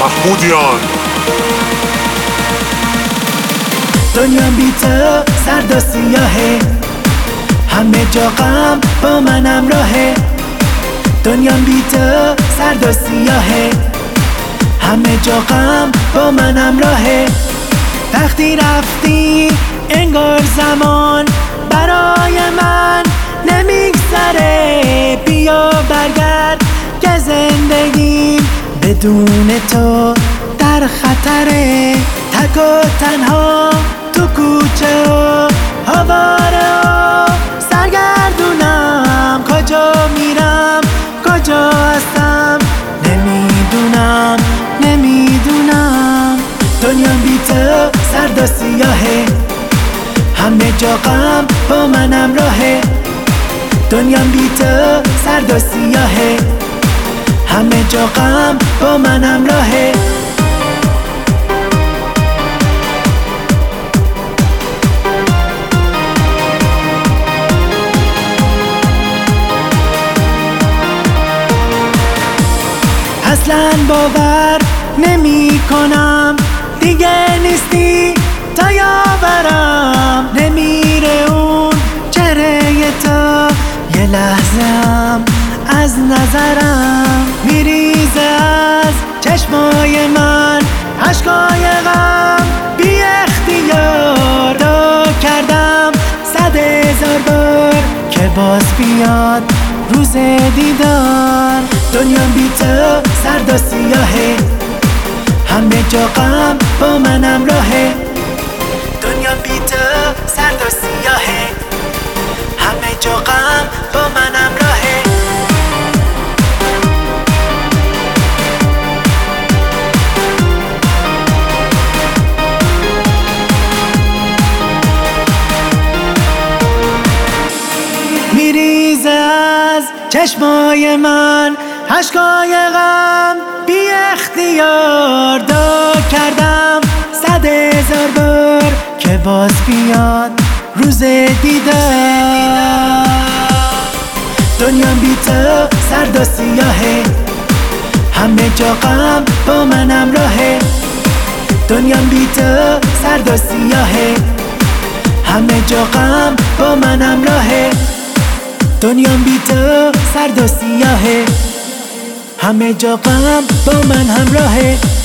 محمودیان. دنیا بی تو سرد و سیاهه، همه جا غم با من همراهه. دنیا بی تو سرد و سیاهه، همه جا غم با من همراهه. وقتی رفتی انگار زمان برای من نمیگذره. بیا برگرد که زندگیم بدون تو در خطره. تک و تنها تو کوچه و آواره و سرگردونم. کجا میرم کجا هستم نمیدونم. دنیا بی تو سرد و سیاهه، همه جا غم با من همراهه. دنیا بی تو سرد و سیاهه، همه جا غم با من همراهه. اصلاً باور نمی کنم دیگه نیستی تا یاورم. نمیره اون چهره تو یه لحظه هم از نظرم. میریزه از چشمای من اشکای غم بی اختیار. دعا کردم 100,000 بار که باز بیاد روز دیدار. دنیا بی تو سرد و سیاهه، همه جا غم با من همراهه. دنیا بی تو سرد و سیاهه، همه جا غم با من همراهه. میریزه از چشمای من اشکای غم بی اختیار. دعا کردم 100,000 بار که باز بیاد روز دیدار. دنیا بی تو سرد و سیاهه، همه جا غم با من همراهه. دنیا بی تو سرد و سیاهه، همه جا غم با من همراهه. دنیا بی تو سرد و سیاهه، همه جا غم با من همراهه.